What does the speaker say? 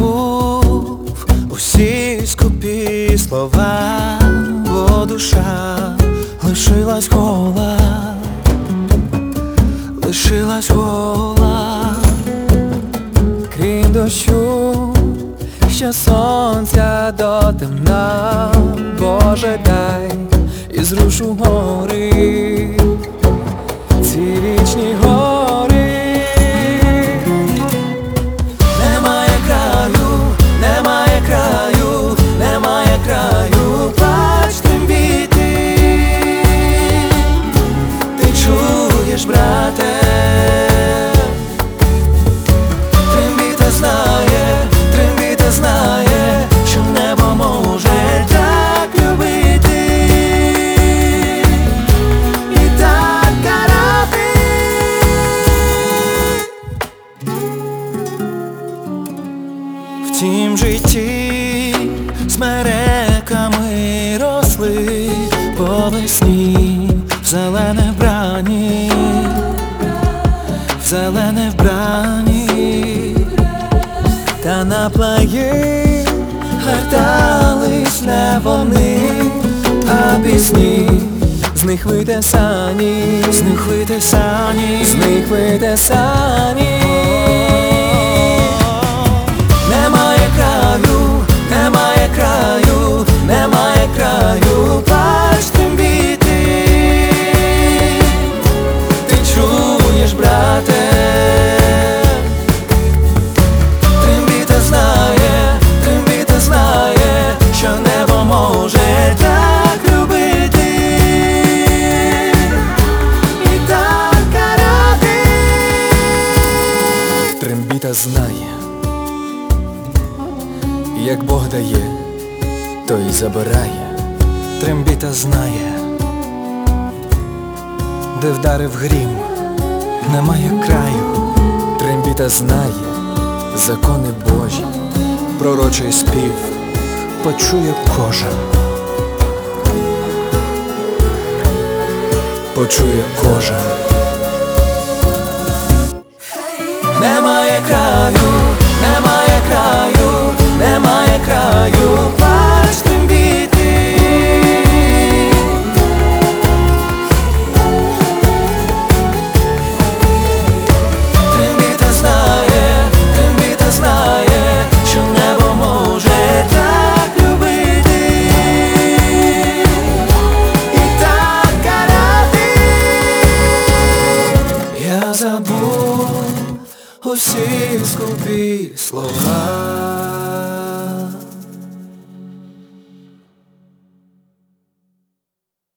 забув усі скупі слова, бо душа лишилась гола, лишилась гола. Крім дощу, ще сонця до темна, Боже, дай і зрушу гори, ці вічні гори. Немає краю, немає краю, немає краю, плач трембіти. Ти чуєш, брате? Трембіта знає, що небо може так любити і так карати. В тім житті смереками росли по весні в зелене вбрані, в зелене вбрані. Та на плаї гартались не вони, а пісні з них витесані, з них витесані, з них витесані. Немає краю, немає краю, немає краю, плач трембіти. Ти чуєш, брате? Трембіта знає, що небо може так любити і так карати. Трембіта знає, як Бог дає, то й забирає. Трембіта знає, де вдарив грім, немає краю. Трембіта знає закони Божі, пророчий спів почує кожен, почує кожен. Немає краю, немає краю, немає краю, плач трембіти. Трембіта знає, що небо може так любити і так карати. Я забув усі скупі слова.